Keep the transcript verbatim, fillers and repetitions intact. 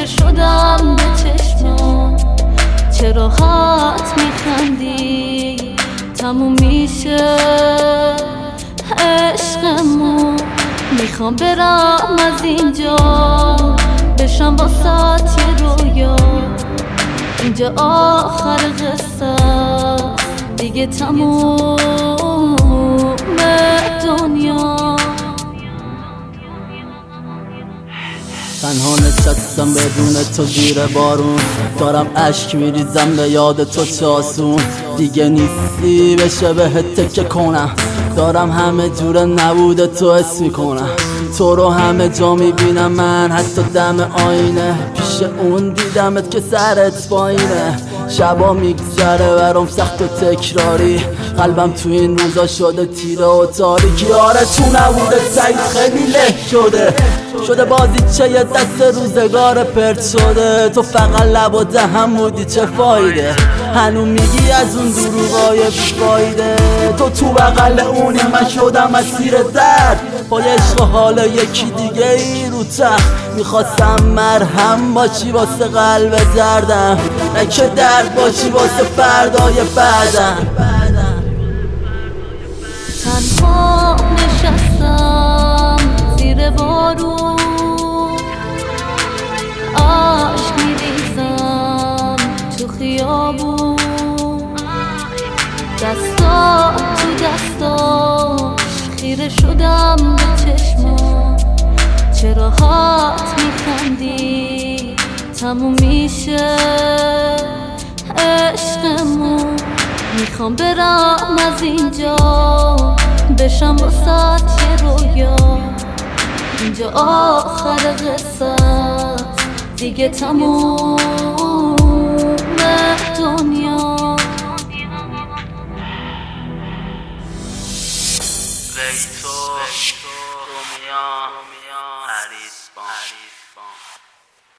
خیره شدم به چشمام، چه راحت میخندی تموم میشه عشقمون. میخوام برم از اینجا بشم واسات یه رویا، اینجا آخر قصه دیگه تموم دنیا. تنها نشستم بدون تو زیر بارون، دارم اشک میریزم به یاد تو چاسون. دیگه نیستی بشه بهت تکه کنم، دارم همه جور نبوده تو حس میکنم. تو رو همه جا میبینم من، حتی دم آینه، پیش اون دیدمت که سرت پایینه. شبا میگذره برام سخت و تکراری، قلبم تو این روزا شده تیره و تاریکی. آره تو نبوده سعید خیلی له شده شده بازیچه یه دست روزگار پرت شده. تو فقط لب و دهن بودی چه فایده، هنو میگی از اون دروغای بیفایده. تو تو بغل اونی من شدم اسیر درد، با عشق حال یکی دیگه ای رو تخت. میخواستم مرهم باشی واسه قلب دردم، نه که درد باشی واسه فردای بعدم. تنها نشستم زیر بارون، عشق میریزم تو خیابون، دستا تو دستا خیره شدم به چشمام، چه راحت میخندی تموم میشه عشقمون. میخوام برم از اینجا بشم واسات یه رویا، اینجا آخر قصه دیگه تموم